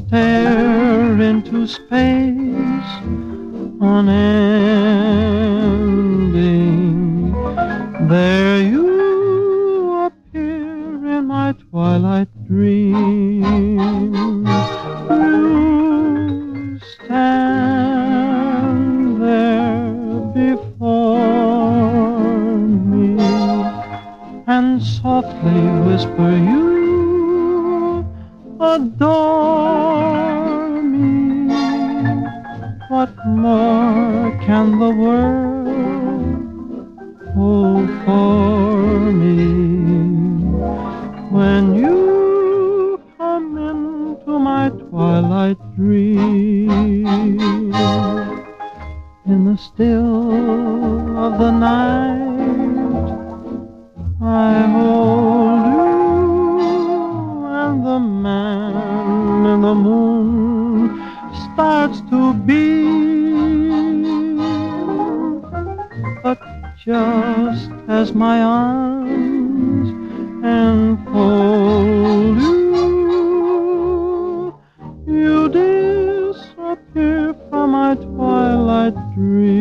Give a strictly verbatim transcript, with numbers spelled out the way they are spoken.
stare into space unending. There you appear in my twilight dream. You stand there before me and softly whisper, you adore me. What more can the world hold for me? When you come into my twilight dream, in the still of the night, I hold you, and the man in the moon starts to beam. But just as my arms enfold you, you disappear from my twilight dream.